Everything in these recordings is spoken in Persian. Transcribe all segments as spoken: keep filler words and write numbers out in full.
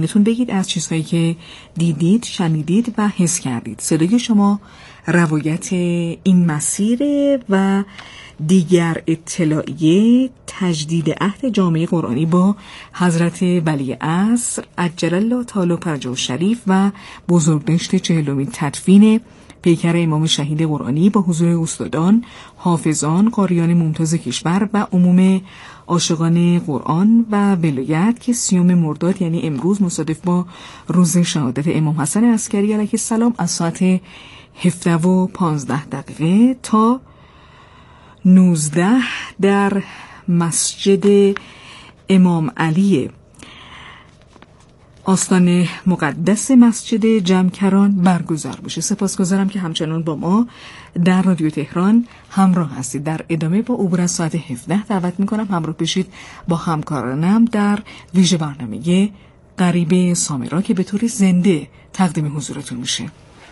نتون بگید از چیزهایی که دیدید، شنیدید و حس کردید. صدای شما روایت این مسیره و دیگر اطلاعیه تجدید عهد جامعه قرآنی با حضرت ولی عصر عجل الله تعالی فرجه الشریف و بزرگداشت چهلمین تدفین پیکر امام شهید قرآنی با حضور استادان، حافظان، قاریان ممتاز کشور و عموم عاشقان قرآن و ولایت که سیوم مرداد یعنی امروز مصادف با روز شهادت امام حسن عسکری علیه السلام از ساعت هفده و پانزده دقیقه تا نوزده در مسجد امام علی آستان مقدس مسجد جمکران برگزار بشه. سپاسگزارم که همچنان با ما در رادیو تهران همراه هستید. در ادامه با عبور از ساعت هفده دعوت میکنم همراه بشید با همکارانم در ویژه برنامه غریبه سامرا که به طور زنده تقدیم حضورتون میشه.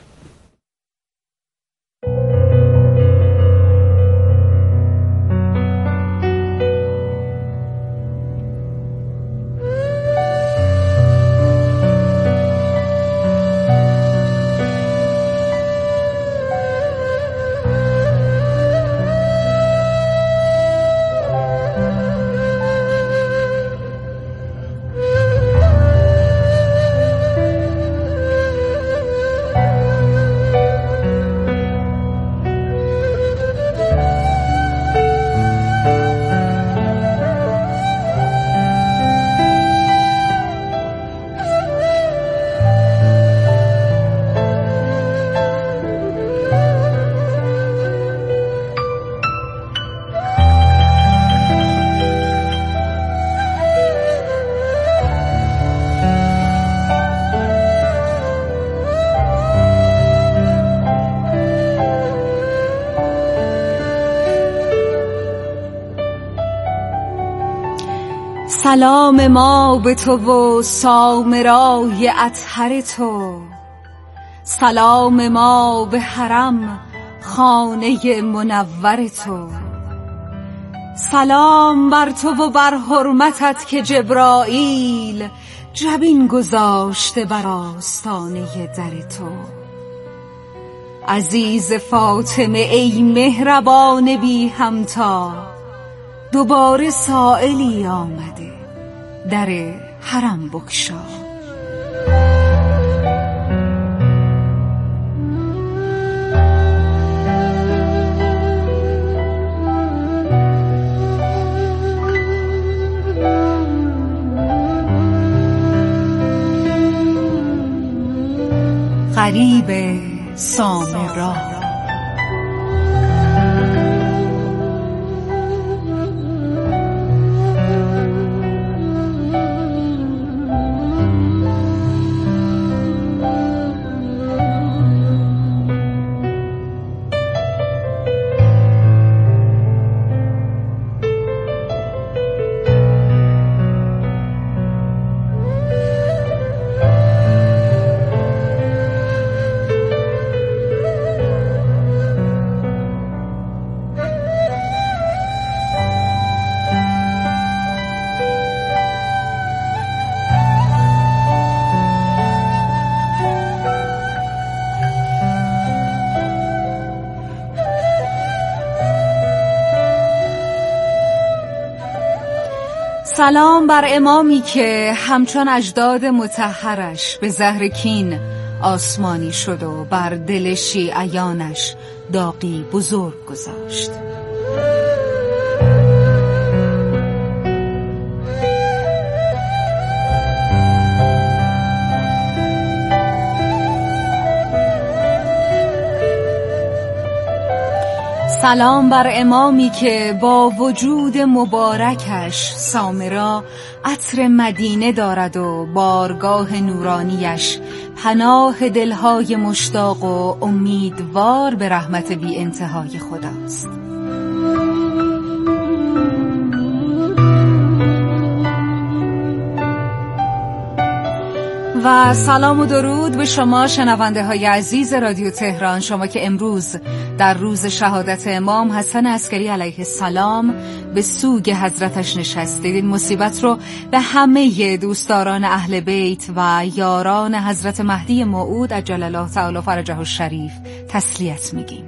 سلام ما به تو و سامرای اطهر تو، سلام ما به حرم خانه منور تو، سلام بر تو و بر حرمتت که جبرائیل جبین گذاشته بر آستانه در تو. عزیز فاطمه ای مهربان بی همتا، دوباره سائلی آمده در حرم بگشا. غریبه سامرا. سلام بر امامی که همچون اجداد مطهرش به زهر کین آسمانی شد و بر دل شیعیانش داغی بزرگ گذاشت. سلام بر امامی که با وجود مبارکش سامرا عطر مدینه دارد و بارگاه نورانیش پناه دلهای مشتاق و امیدوار به رحمت بی انتهای خداست. و سلام و درود به شما شنونده های عزیز رادیو تهران، شما که امروز در روز شهادت امام حسن عسکری علیه السلام به سوگ حضرتش نشستید. این مصیبت رو به همه دوستداران اهل بیت و یاران حضرت مهدی موعود عجل الله تعالی فرجه الشریف تسلیت میگیم.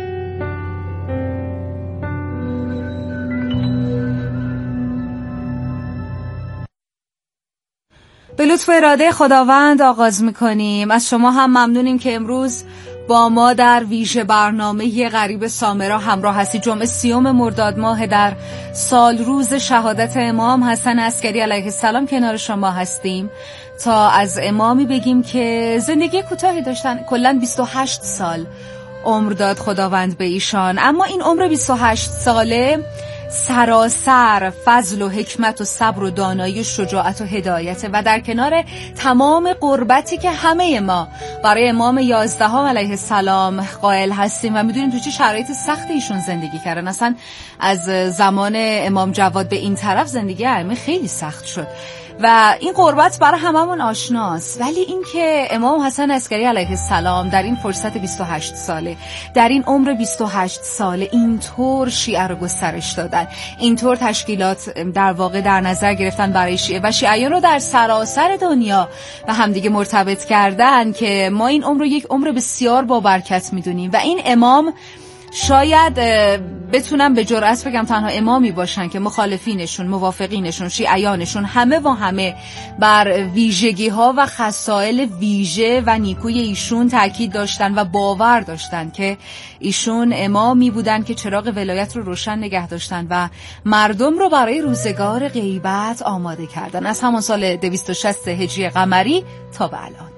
به لطف اراده خداوند آغاز میکنیم. از شما هم ممنونیم که امروز با ما در ویژه برنامه غریب سامرا همراه هستی. جمعه سیوم مرداد ماه در سال روز شهادت امام حسن عسکری علیه السلام کنار شما هستیم تا از امامی بگیم که زندگی کوتاهی داشتن. کلاً بیست و هشت سال عمر داد خداوند به ایشان، اما این عمر بیست و هشت ساله سراسر فضل و حکمت و صبر و دانایی و شجاعت و هدایت و در کنار تمام قربتی که همه ما برای امام یازدهم علیه السلام قائل هستیم و میدونیم تو چه شرایط سختی ایشون زندگی کردن. اصلا از زمان امام جواد به این طرف زندگی ائمه خیلی سخت شد و این قربت برای هممون آشناست، ولی این که امام حسن عسکری علیه السلام در این فرصت بیست و هشت ساله، در این عمر بیست و هشت ساله اینطور شیعه رو گسترش دادن، اینطور تشکیلات در واقع در نظر گرفتن برای شیعه و شیعیان رو در سراسر دنیا و همدیگه مرتبط کردن که ما این عمر رو یک عمر بسیار با برکت میدونیم و این امام شاید بتونم به جرئت بگم تنها امامی باشن که مخالفینشون، موافقینشون، شیعیانشون همه و همه بر ویژگی ها و خصائل ویژه و نیکوی ایشون تاکید داشتن و باور داشتن که ایشون امامی بودن که چراغ ولایت رو روشن نگه داشتن و مردم رو برای روزگار غیبت آماده کردن از همون سال دویست و شصت هجری قمری تا به الان.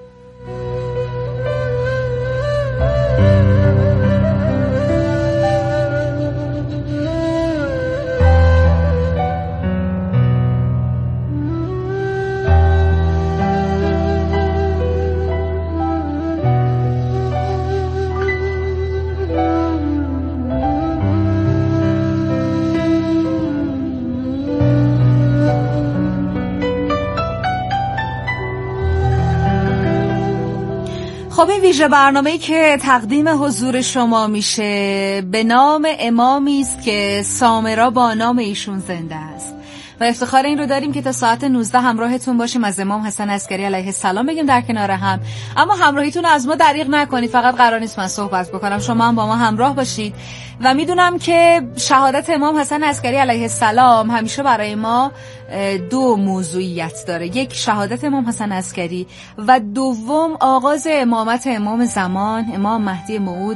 خب این ویژه برنامه‌ای که تقدیم حضور شما میشه به نام امامی است که سامرا با نام ایشون زنده است و افتخار این رو داریم که تا ساعت نوزده همراهتون باشیم، از امام حسن عسکری علیه السلام بگیم در کنار هم. اما همراهیتون از ما دریغ نکنید، فقط قرار نیست من صحبت بکنم، شما هم با ما همراه باشید و میدونم که شهادت امام حسن عسکری علیه السلام همیشه برای ما دو موضوعیت داره، یک شهادت امام حسن عسکری و دوم آغاز امامت امام زمان امام مهدی موعود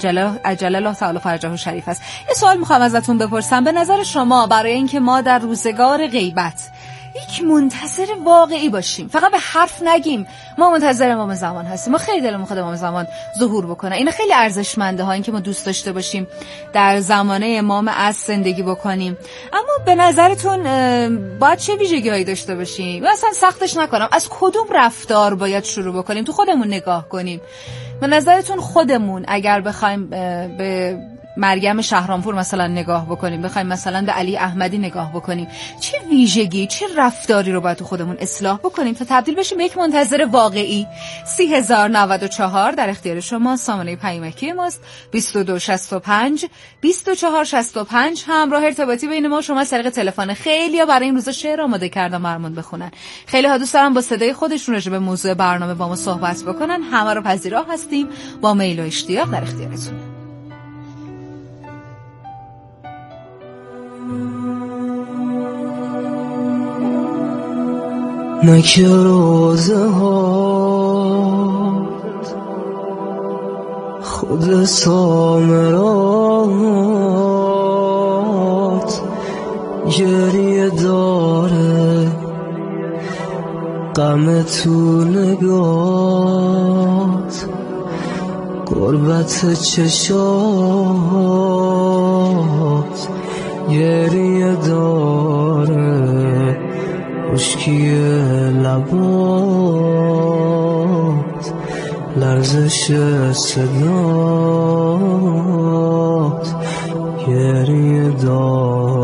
عجل الله تعالی فرجه الشریف است. یه سوال میخوام ازتون بپرسم، به نظر شما برای اینکه ما در روزگار غیبت یک منتظر واقعی باشیم، فقط به حرف نگیم ما منتظر امام زمان هستیم، ما خیلی دلمون میخواد امام زمان ظهور بکنه، این خیلی ارزشمنده ها، این که ما دوست داشته باشیم در زمانه امام عصر زندگی بکنیم، اما به نظرتون باید چه ویژگی‌هایی داشته باشیم؟ مثلا سختش نکنم، از کدوم رفتار باید شروع بکنیم؟ تو خودمون نگاه کنیم. به نظرتون خودمون اگر بخوایم به مریم شهرامپور مثلا نگاه بکنیم، بخوایم مثلا به علی احمدی نگاه بکنیم، چه ویژگی، چه رفتاری رو باید تو خودمون اصلاح بکنیم تا تبدیل بشیم به یک منتظر واقعی؟ سی هزار و نود و چهار در اختیار شما، سامانه پیامکی ماست بیست و دو شصت و پنج بیست و چهار شصت و پنج. همراه ارتباطی بین ما شما از طریق تلفن. خیلی‌ها برای این روزا شعر آماده کردن برامون بخونن، خیلی‌ها دوست دارن با صدای خودشون راجع به موضوع برنامه با ما صحبت بکنن، همه رو پذیرا هستیم، با میل و اشتیاق در اختیارتون. نکه روزه ها خود سامرات گریه داره، غم تو نگات قربت چشات گریه داره، خشکی لبات لرزش صدات گریه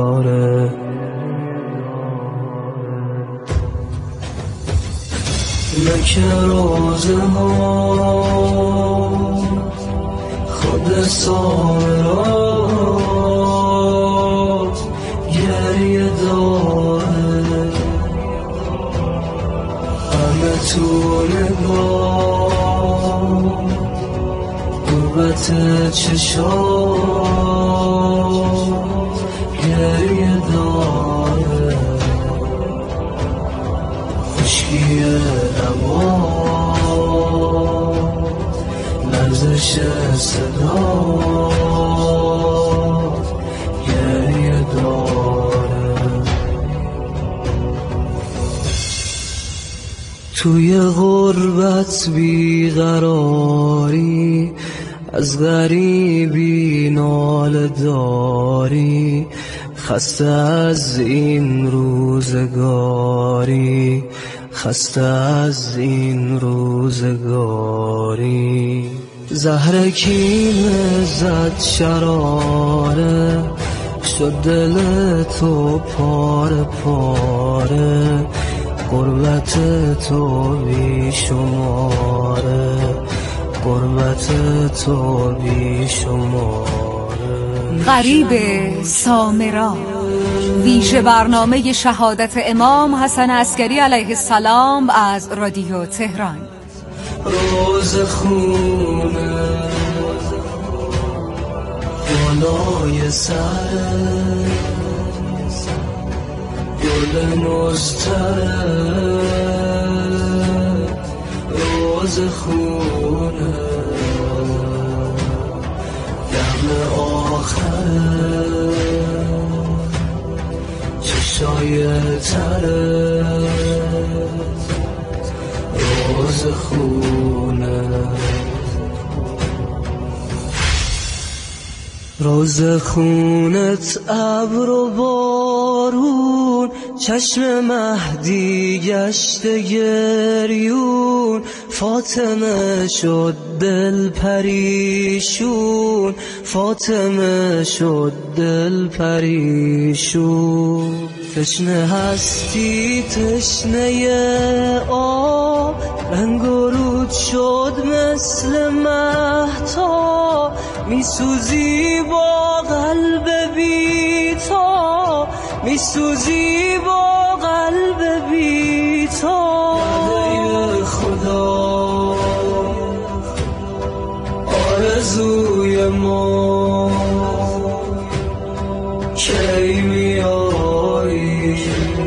داره. مکه روزه ها خود سامرات گریه داره، همه تو نگاه قوت چشات گریه داره، خشکی لبات لرزش صدات گریه داره. توی غربت بیقراری، از غریبی ناله داری، خسته از این روزگاری، خسته از این روزگاری. زهر کینه زد شراره، شد دل تو پاره پاره، غربت تو بی شماره، غربت تو بی شماره. غریب سامرا، ویژه برنامه شهادت امام حسن عسکری علیه السلام از رادیو تهران. روز خونه بالای سر گل مضطرب، روز خونه دم آخره، چشای تره، روز خونه. روز خونت ابر و بارون، چشم مهدی گشت گریون، فاطمه شد دل پریشون، فاطمه شد دل پریشون. تشنه هستی تشنه آب، رنگ و رود شد مثل مهتاب، میسوزی با قلب بی تا، میسوزی با قلب بی تا. یاده خدا آرزوی ما کی میایی،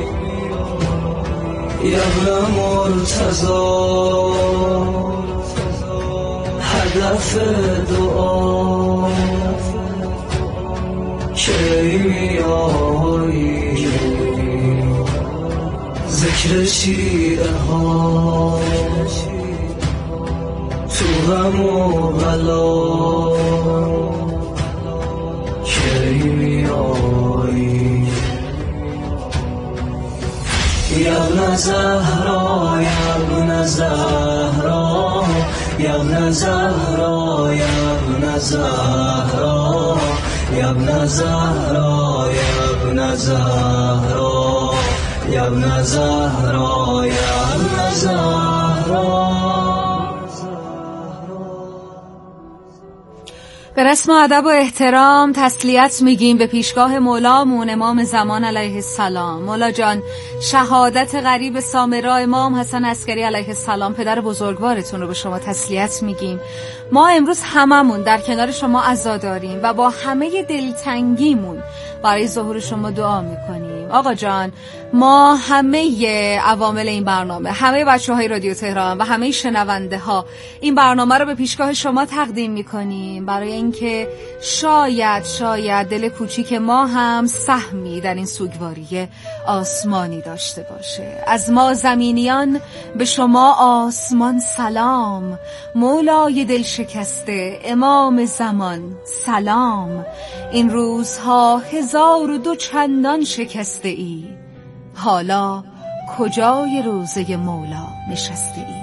یبن مرتضی هدف دعا کی میایی، ذکر شیعه ها تو غم و بلا کی میایی. یبن زهرا یبن زهرا یبن زهرا یبن زهرا یبن زهرا یبن زهرا یبن زهرا یبن زهرا. به رسم ادب و احترام تسلیت میگیم به پیشگاه مولامون امام زمان علیه السلام. مولا جان، شهادت غریب سامرا امام حسن عسکری علیه السلام پدر بزرگوارتون رو به شما تسلیت میگیم. ما امروز هممون در کنار شما عزاداریم و با همه دلتنگیمون برای ظهور شما دعا میکنیم. آقا جان، ما همه عوامل این برنامه، همه بچه های رادیو تهران و همه شنونده ها این برنامه رو به پیشگاه شما تقدیم میکنیم برای اینکه شاید شاید دل کوچیک ما هم سهمی در این سوگواری آسمانی داشته باشه. از ما زمینیان به شما آسمان سلام، مولای دل شکسته امام زمان سلام. این روزها هزار و دو چندان شکسته ای، حالا کجای روزه مولا نشسته ای؟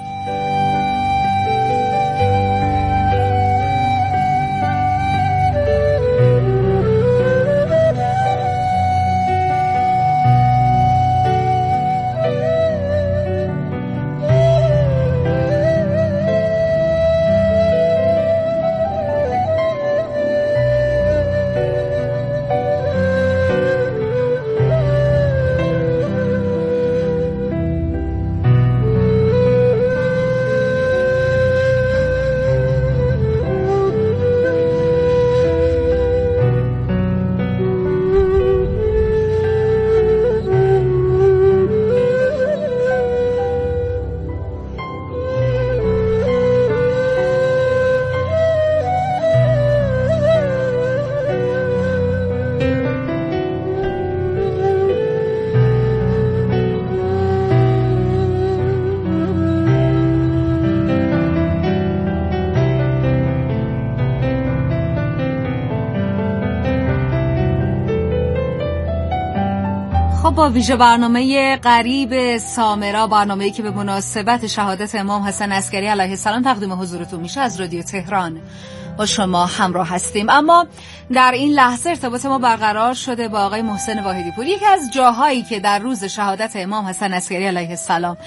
با ویژه برنامه قریب سامرا، برنامه‌ای که به مناسبت شهادت امام حسن عسکری علیه السلام تقدیم حضورتون میشه، از رادیو تهران با شما همراه هستیم. اما در این لحظه ارتباط ما برقرار شده با آقای محسن واحدی پور. یکی از جاهایی که در روز شهادت امام حسن عسکری علیه السلام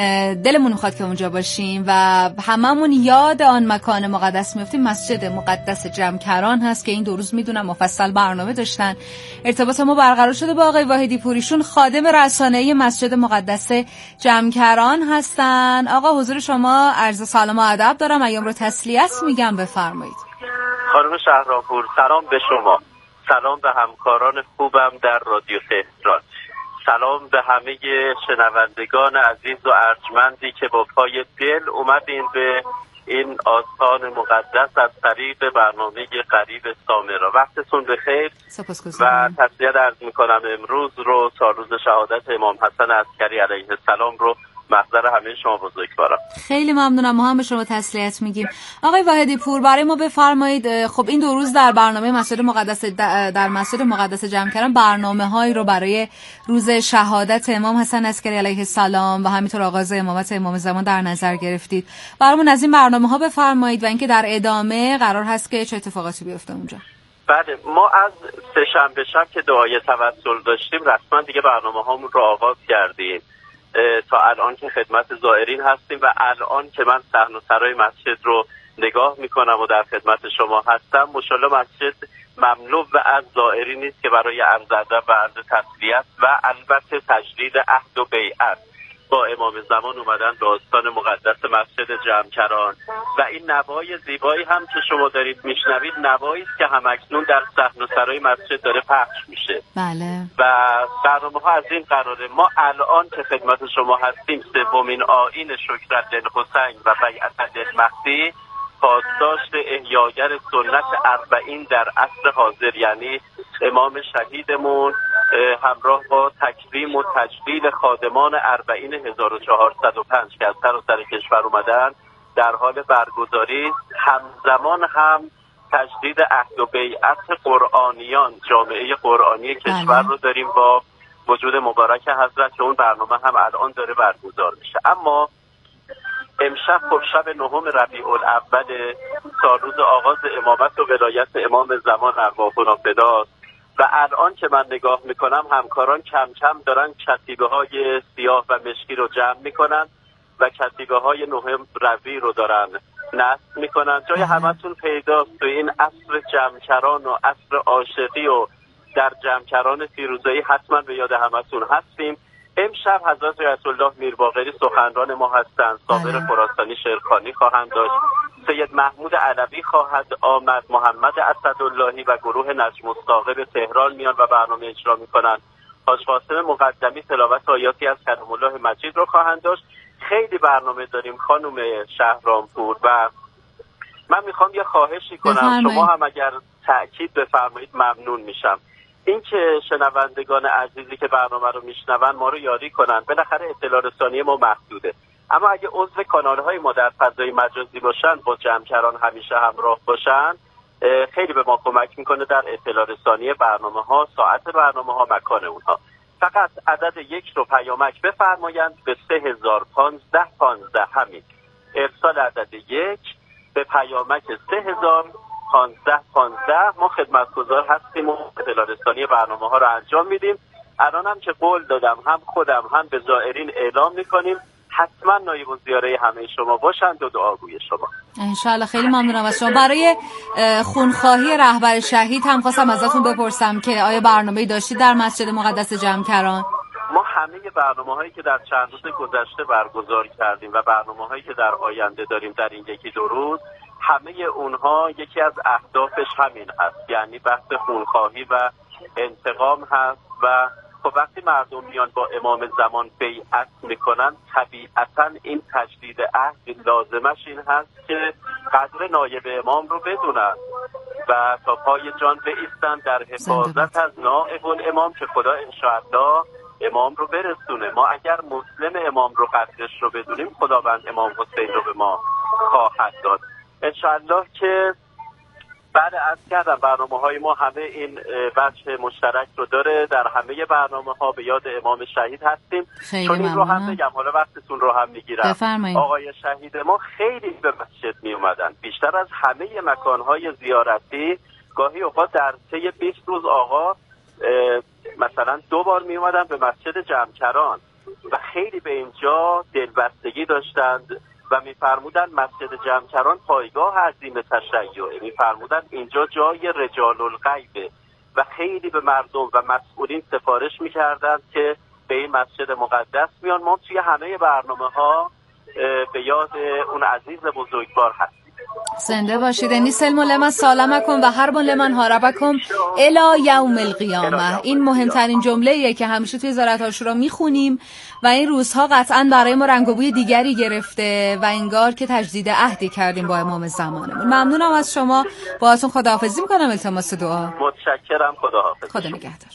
دلمون میخواد که اونجا باشیم و هممون یاد آن مکان مقدس میفتیم، مسجد مقدس جمکران هست که این دو روز میدونم مفصل برنامه داشتن. ارتباط ما برقرار شده با آقای واحدی پوریشون، خادم رسانه‌ای مسجد مقدس جمکران هستن. آقا حضور شما عرض سلام و ادب دارم، ایام رو تسلیت میگم، بفرمایید. خانم شهرامپور، سلام به شما، سلام به همکاران خوبم در رادیو تهران، سلام به همه شنوندگان عزیز و ارجمندی که با پای دل اومدین به این آستان مقدس از طریق برنامه قریب سامرا. وقتتون بخیر و تسلیت عرض میکنم امروز رو تا روز شهادت امام حسن عسکری علیه السلام رو محضر همه شما بزرگوارم. خیلی ممنونم، ما هم به شما تسلیت میگیم. آقای واحدی پور، برای ما بفرمایید، خب این دو روز در برنامه مسجد مقدس در مسجد مقدس جمکران برنامه‌هایی رو برای روز شهادت امام حسن عسکری علیه السلام و همینطور آغاز امامت امام زمان در نظر گرفتید. برامون از این برنامه‌ها بفرمایید و اینکه در ادامه قرار هست که چه اتفاقاتی بیفته اونجا. بله، ما از سه شنبه شب که دعای توسل داشتیم رسما دیگه برنامه‌هامون رو آغاز کردیم تا الان که خدمت زائرین هستیم و الان که من صحن و سرای مسجد رو نگاه میکنم و در خدمت شما هستم، ماشاءالله مسجد مملو و از زائرین نیست که برای عرض ادب و عرض تسلیت و البته تجدید عهد و بیعت با امام زمان اومدن به آستان مقدس مسجد جمکران و این نوای زیبایی هم که شما دارید میشنوید نوایی است که همکنون در صحن و سرای مسجد داره پخش میشه. بله. و برنامه ها از این قراره. ما الان که خدمت شما هستیم سومین آیین شکرالدین حسین و بیعت المهدی، پاسداشت احیاگر سنت اربعین در عصر حاضر، یعنی امام شهیدمون همراه با تکریم و تجلیل خادمان اربعین هزار و چهارصد و پنج که از سراسر کشور اومدن در حال برگزاری، همزمان هم تجدید عهد و بیعت قرآنیان، جامعه قرآنی کشور رو داریم با وجود مبارک حضرت که اون برنامه هم الان داره برگزار میشه. اما امشب خب شب نهم ربیع الاول تا روز آغاز امامت و ولایت امام زمان ارواحنا فداست و الان که من نگاه میکنم همکاران کم کم دارن کتیبه های سیاه و مشکی رو جمع میکنن و کتیبه های نهم ربیع رو دارن نصب میکنن. جای همتون پیداست تو این عصر جمکران و عصر عاشقی و در جمکران فیروزه‌ای حتما به یاد همتون هستیم. امشب حضرت آیت الله میرباقری سخنران ما هستند، صابر خراسانی شعرخوانی خواهند داشت، سید محمود علوی خواهد آمد، محمد اسداللهی و گروه نجم الثاقب به تهران میان و برنامه اجرا میکنن، حاج قاسم مقدمی تلاوت آیاتی از کلام الله مجید رو خواهند داشت. خیلی برنامه داریم خانم شهرامپور و من میخوام یه خواهشی کنم بفرمایید. شما هم اگر تأکید بفرمایید ممنون میشم. این که شنوندگان عزیزی که برنامه رو میشنون ما رو یاری کنن، بالاخره اطلاع رسانی ما محدوده، اما اگه عضو کانال‌های ما در فضای مجازی باشن، با جمکران همیشه همراه باشن، خیلی به ما کمک میکنه در اطلاع رسانی برنامه‌ها، ساعت برنامه‌ها، مکان اونها. فقط عدد یک رو پیامک بفرمایند به سه هزار پانزده پانزده، همین ارسال عدد یک به پیامک سه هزار پانزده پانزده. ما خدمتگزار هستیم و اطلاع رسانی برنامه ها رو انجام میدیم. الان هم که قول دادم هم خودم هم به زائرین اعلام میکنیم حتما نایب الزیاره همه شما باشند و دعاگوی شما انشالله. خیلی ممنونم از شما. برای خونخواهی رهبر شهید هم خواستم ازتون بپرسم که آیا برنامه‌ای داشتید در مسجد مقدس جمکران؟ ما همه برنامه هایی که در چند روز گذشته برگزار کردیم و برنامه هایی که در آینده داریم در این یکی دو روز، همه اونها یکی از اهدافش همین هست، یعنی بحث خونخواهی و انتقام هست. و خب وقتی مردم میان با امام زمان بیعت میکنن، طبیعتا این تجدید عهد لازمش این هست که قدر نایب امام رو بدونن و تا پای جان بایستن در حفاظت از نائب الامام که خدا انشاءالله امام رو برسونه. ما اگر مسلم امام رو قدرش رو بدونیم، خداوند امام حسین رو به ما خواهد داد انشاءالله. که بله، عرض کردم برنامه های ما همه این بچه مشترک رو داره. در همه برنامه ها به یاد امام شهید هستیم. چون این رو هم بگم، حالا وقتتون رو هم میگیرم، آقای شهید ما خیلی به مسجد می اومدن، بیشتر از همه مکانهای زیارتی. گاهی اوقات در طی بیست روز آقا مثلا دو بار می اومدن به مسجد جمکران و خیلی به اینجا دلبستگی داشتند و می‌فرمودن مسجد جمکران پایگاه عظیم تشیع، می‌فرمودن اینجا جای رجال الغیب و خیلی به مردم و مسئولین سفارش می‌کردند که به این مسجد مقدس بیان. ما توی همه برنامه‌ها به یاد اون عزیز بزرگوار هستیم. زنده باشید. انی سلم لمن سالمکم و حرب لمن حاربکم الی یوم القیامه. این مهمترین جمله‌ایه که همیشه توی زیارت عاشورا میخونیم و این روزها قطعاً برای ما رنگ و بوی دیگری گرفته و انگار که تجدید عهدی کردیم با امام زمانمون. ممنونم از شما. باهاتون خداحافظی میکنم. التماس دعا. متشکرم. خداحافظ. خدا نگهدار.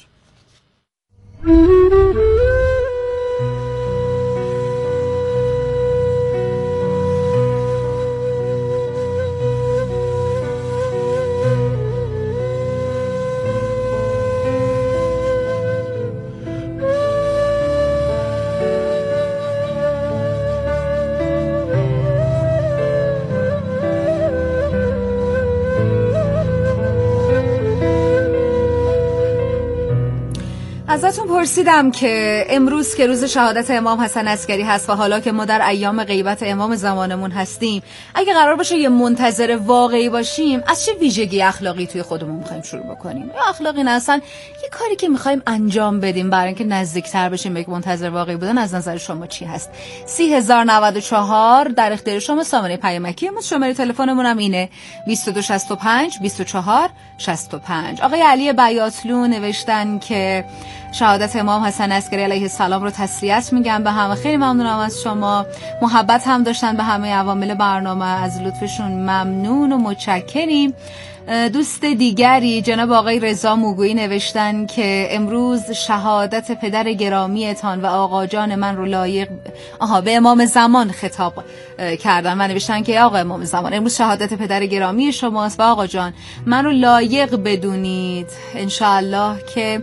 ازتون پرسیدم که امروز که روز شهادت امام حسن عسکری هست و حالا که ما در ایام غیبت امام زمانمون هستیم، اگه قرار باشه یه منتظر واقعی باشیم، از چه ویژگی اخلاقی توی خودمون می‌خوایم شروع بکنیم؟ یا اخلاقی نه، اصلا یه کاری که می‌خوایم انجام بدیم برای اینکه نزدیک‌تر بشیم به یک منتظر واقعی بودن، از نظر شما چی هست؟ سی هزار و نود و چهار در اختیار شما سامانه پیامکی ما. شماره تلفنمون هم اینه بیست و دو شصت و پنج بیست و چهار شصت و پنج. آقای علی بیاتلو نوشتن که شهادت امام حسن عسکری علیه السلام رو تسلیت میگم به همه. خیلی ممنونم از شما. محبت هم داشتن به همه عوامل برنامه، از لطفشون ممنون و متشکریم. دوست دیگری جناب آقای رضا موگویی نوشتن که امروز شهادت پدر گرامیتان و آقا جان من رو لایق آها به امام زمان خطاب کردن و نوشتن که آقا امام زمان، امروز شهادت پدر گرامی شماست و آقا جان من رو لایق بدونید. انشاءالله که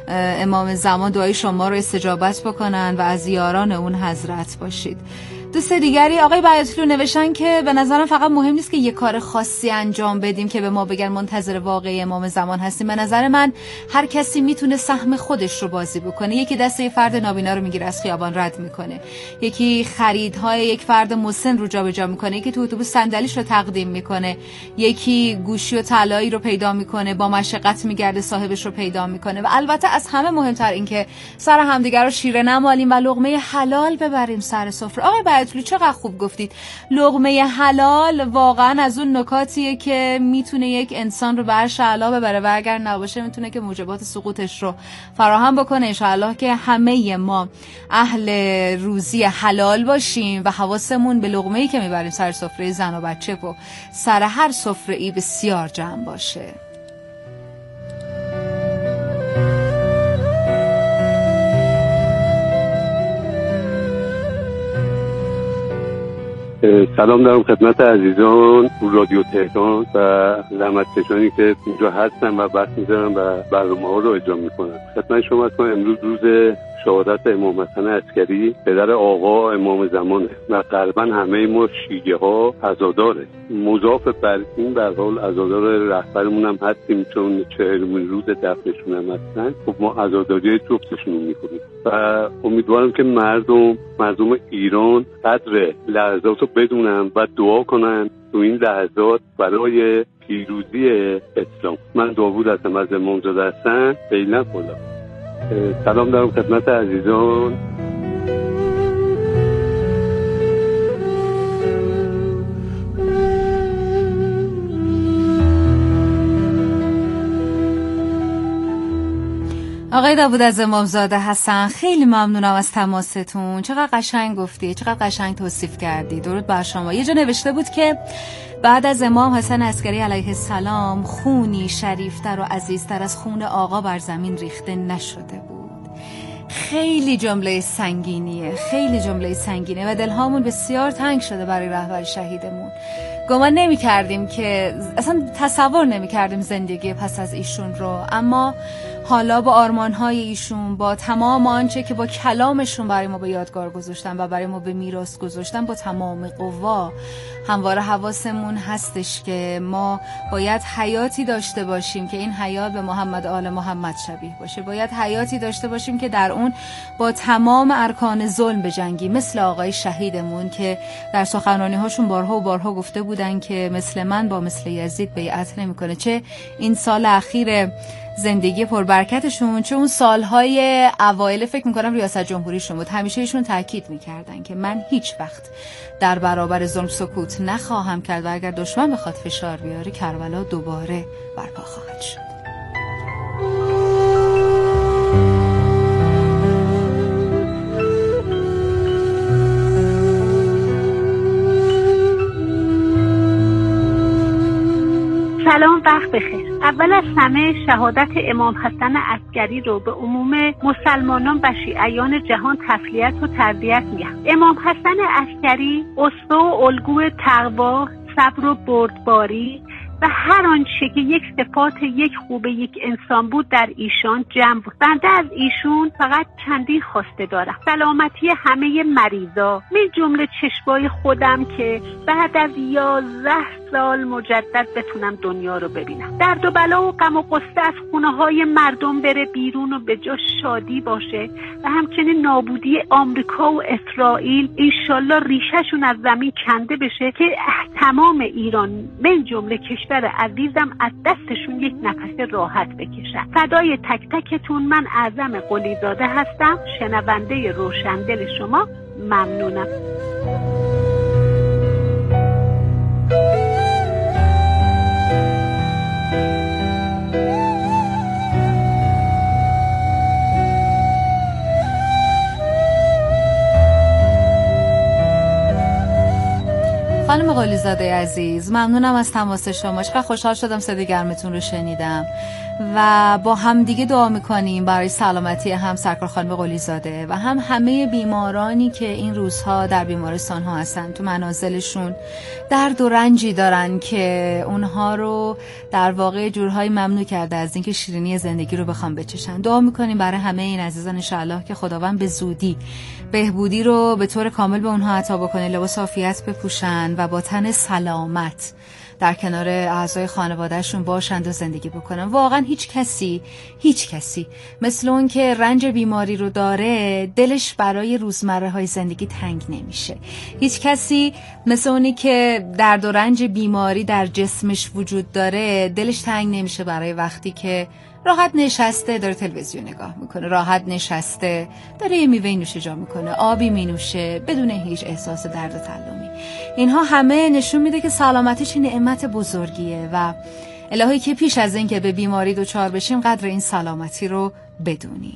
امام زمان دعای شما رو استجابت بکنن و از یاران اون حضرت باشید. دوست دیگری آقای بیاتلو نوشتن که به نظرم فقط مهم نیست که یه کار خاصی انجام بدیم که به ما بگن منتظر واقعی امام زمان هستیم. به نظر من هر کسی میتونه سهم خودش رو بازی بکنه. یکی دست یه فرد نابینا رو میگیره از خیابان رد میکنه، یکی خریدهای یک فرد مسن رو جابجا میکنه، یکی تو اتوبوس صندلیش رو تقدیم میکنه، یکی گوشی و طلایی رو پیدا میکنه، با مشقت میگرده صاحبش رو پیدا میکنه. و البته از همه مهمتر این که سر همدیگر رو شیره نمالیم و لقمه حلال ببریم سر سفره. آقای بیاتلو چقدر خوب گفتید. لقمه حلال واقعا از اون نکاتیه که میتونه یک انسان رو به عرش اعلی ببره و اگر نباشه میتونه که موجبات سقوطش رو فراهم بکنه. انشاءالله که همه ما اهل روزی حلال باشیم و حواسمون به لقمه‌ای که میبریم سر سفره زن و بچه و سر هر سفره‌ای بسیار جمع باشه. سلام دارم خدمت عزیزان رادیو تهران و زحمتکشانی که اینجا هستن و بحث می‌ذارن و برنامه ها رو اجرا میکنن. خدمت شما هستم. امروز روز شهادت امام حسن عسکری پدر آقا امام زمانه و غالبا همه ما شیعه ها عزاداره. مضاف بر این به حال عزادار رهبرمون هم هستیم چون چهلمین روز دفنشون هم هستن. خب ما عزاداری جفتشون میکنیم و امیدوارم که مردم مردم ایران قدر لحظات رو بدونن و دعا کنن تو این لحظات برای پیروزی اسلام. من داوود هستم از امامزاده حسن. فعلا خدا. سلام دارم خدمت عزیزان. آقای داوود از امامزاده حسن، خیلی ممنونم از تماستون. چقدر قشنگ گفتی، چقدر قشنگ توصیف کردی. درود بر شما. یه جا نوشته بود که بعد از امام حسن عسکری علیه السلام خونی شریفتر و عزیزتر از خون آقا بر زمین ریخته نشده بود. خیلی جمله سنگینیه، خیلی جمله سنگینه و دلهامون بسیار تنگ شده برای رهبر شهیدمون. گمان نمی کردیم که اصلا تصور نمی کردیم زندگی پس از ایشون رو، اما حالا با آرمان‌های ایشون، با تمام آنچه که با کلامشون برای ما به یادگار گذاشتن و برای ما به میراث گذاشتن، با تمام قوا همواره حواسمون هستش که ما باید حیاتی داشته باشیم که این حیات به محمد آل محمد شبیه باشه. باید حیاتی داشته باشیم که در اون با تمام ارکان ظلم بجنگیم، مثل آقای شهیدمون که در سخنرانی هاشون بارها و بارها گفته بودن که مثل من با مثل یزید بیعت نمی‌کنه. چه این سال اخیر زندگی پربرکتشون، چه اون سالهای اوایل فکر میکنم ریاست جمهوریشون بود، همیشه ایشون تاکید میکردن که من هیچ وقت در برابر ظلم سکوت نخواهم کرد و اگر دشمن بخواد فشار بیاره کربلا دوباره برپا خواهد شد. سلام، وقت بخیر. اول از همه شهادت امام حسن عسکری رو به عموم مسلمانان و شیعیان جهان تسلیت و تربیت میگم. امام حسن عسکری اسوه و الگوی تقوا، صبر و بردباری و هر آنچه که یک صفات یک خوب یک انسان بود در ایشان جمع بود. بنده از ایشون فقط چندین خواسته دارم: سلامتی همه مریضا، من جمله چشمای خودم که بعد از یازده سال مجدد بتونم دنیا رو ببینم، درد و بلا و غم و غصه از خونه های مردم بره بیرون و به جا شادی باشه و همچنین نابودی آمریکا و اسرائیل انشالله ریشهشون از زمین کنده بشه که تمام ایران من جمله کشور عزیزم از دستشون یک نفس راحت بکشن. فدای تک تکتون. من اعظم قلیزاده هستم، شنونده روشندل شما. ممنونم. خانم قلیزاده عزیز، ممنونم از تماس شما. چقدر خوشحال شدم صدای گرمتون رو شنیدم و با هم دیگه دعا میکنیم برای سلامتی هم سرکار خانم قلیزاده و هم همه بیمارانی که این روزها در بیمارستان ها هستن، تو منازلشون درد و رنجی دارن که اونها رو در واقع جورهای ممنوع کرده از اینکه شیرینی زندگی رو بخوام بچشن. دعا میکنیم برای همه این عزیزان انشاءالله که خداوند به زودی بهبودی رو به طور کامل به اونها عطا بکنه، لباس عافیت بپوشن و با تن سلامت در کنار اعضای خانوادهشون باشند و زندگی بکنن. واقعا هیچ کسی هیچ کسی مثل اون که رنج بیماری رو داره دلش برای روزمره های زندگی تنگ نمیشه. هیچ کسی مثل اونی که درد و رنج بیماری در جسمش وجود داره دلش تنگ نمیشه برای وقتی که راحت نشسته داره تلویزیون نگاه میکنه، راحت نشسته داره یه میوه نوشه جا میکنه، آبی مینوشه بدون هیچ احساس درد و تلمی. اینها همه نشون میده که سلامتی چه نعمت بزرگیه و الهی که پیش از این که به بیماری دچار بشیم قدر این سلامتی رو بدونیم.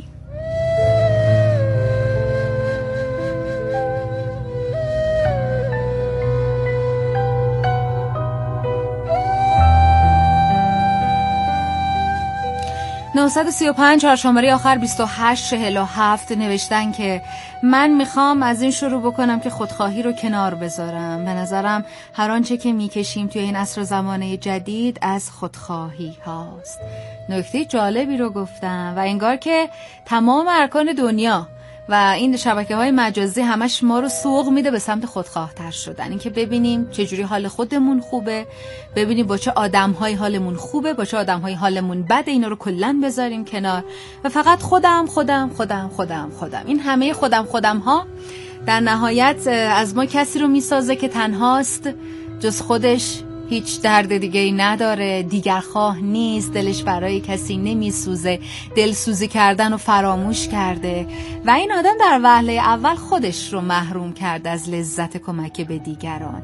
نهصد و سی و پنج چهار شماره آخر بیست و هشت چهل و هفت نوشتن که من میخوام از این شروع بکنم که خودخواهی رو کنار بذارم. به نظرم هر آنچه که میکشیم توی این عصر و زمانه جدید از خودخواهی هاست. نکته جالبی رو گفتم و انگار که تمام ارکان دنیا و این شبکه‌های مجازی همش ما رو سوق میده به سمت خودخواه‌تر شدن. این که ببینیم چجوری حال خودمون خوبه، ببینیم با چه آدم‌های حالمون خوبه، با چه آدم‌های حالمون بده، اینا رو کلاً بذاریم کنار و فقط خودم خودم خودم خودم خودم. این همه خودم خودم ها در نهایت از ما کسی رو میسازه که تنهاست، جز خودش هیچ درد دیگه ای نداره، دیگر خواه نیست، دلش برای کسی نمیسوزه، دلسوزی کردن و فراموش کرده و این آدم در وهله اول خودش رو محروم کرد از لذت کمک به دیگران.